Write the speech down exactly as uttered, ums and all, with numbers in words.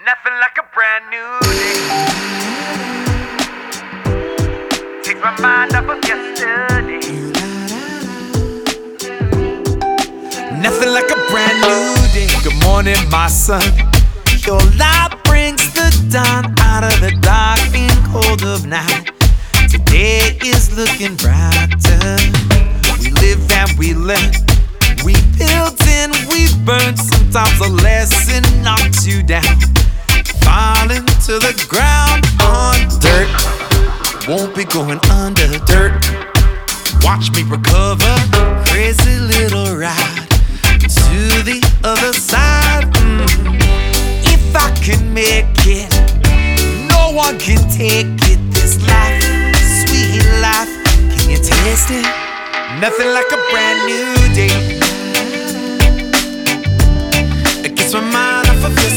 Nothing like a brand new day. Takes my mind off of yesterday. Nothing like a brand new day. Good morning, my son. Your light brings the dawn out of the dark and cold of night. Today is looking brighter. We live and we learn. We build and we burn. Sometimes a lesson knocks you down, falling to the ground on dirt. Won't be going under dirt. Watch me recover. Crazy little ride to the other side. Mm. If I can make it, no one can take it. This life, sweet life, can you taste it? Nothing like a brand new day. It gets my mind off of this